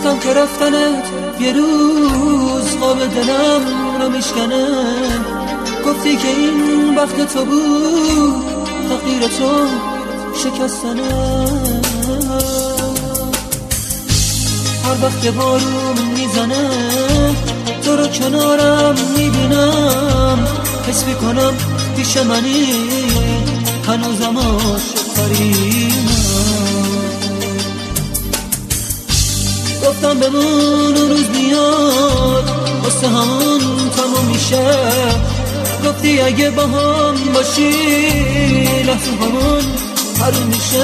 گفتم که رفتنت یه روز قاب دلم رو میشکنه. گفتی که این وقت تو بود، تقدیر تو شکستنه. هر وقت که بارون میزنه تو رو کنارم میبینم، حس میکنم پیش منی هنوزم عاشق‌ترینم. گفتم بمون اون روز میاد واسه همون تموم میشه. گفتی اگه با هم باشی لحظه همون حروم میشه.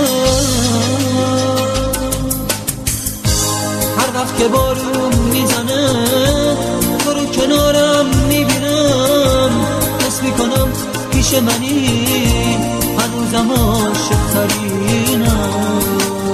هر وقت که بارون میزنه تو رو کنارم میبینم، حس میکنم پیش منی هنوزم عاشق‌ترینم.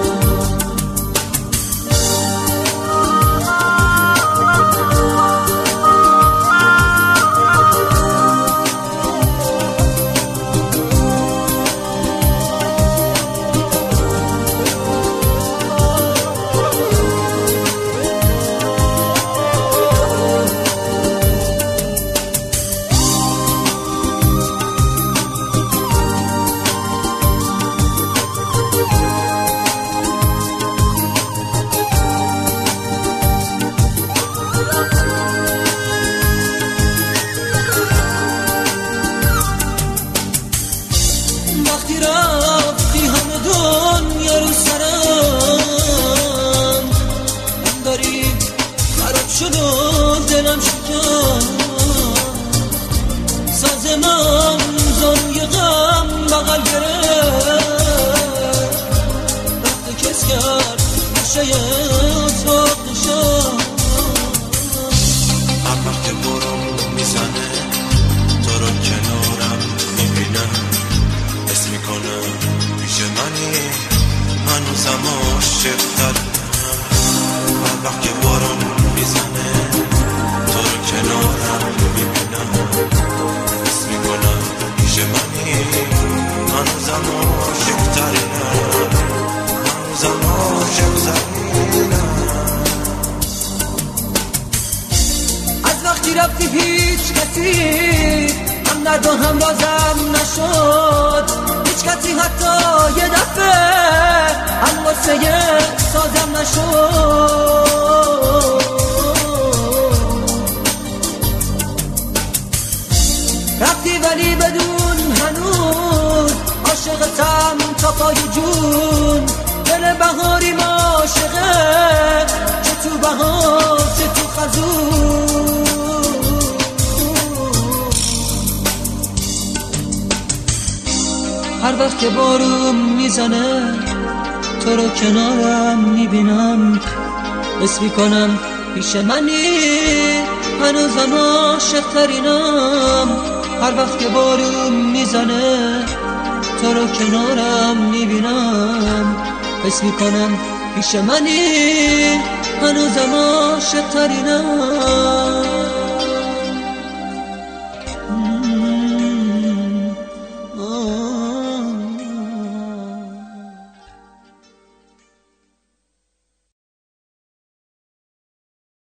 وقتی رفتی همه دنیا رو سرم، من داری خراب شد و دلم شکست. ساز من زانوی غم بغل گرفت، رفت کس کرد نشه اتاق نشست. هر وقت که برم میزنه تو رو کنارم میبینم، حس میکنم پیش منی هنوزم عاشق‌ترینم. هر وقت که بارون میزنه تو رو کنارم میبینم، حس میکنم پیش منی هنوزم عاشق‌ترینم. هنوزم عاشق‌ترینم. از وقتی رفتی هیچ کسی هم درد و هم رازم نشد. هیچ کسی حتی یه دفعه هم واسه سازم نشد. رفتی ولی بدون هنوز عاشقتم تا پای جون. دل بهاری عاشقه، چه تو بهار چه تو خزون. هر وقت که بارون میزنه تو رو کنارم میبینم، حس میکنم پیش منی هنوزم عاشق‌ترینم. هر وقت که بارون میزنه تو رو کنارم میبینم، حس میکنم پیش منی هنوزم عاشق‌ترینم.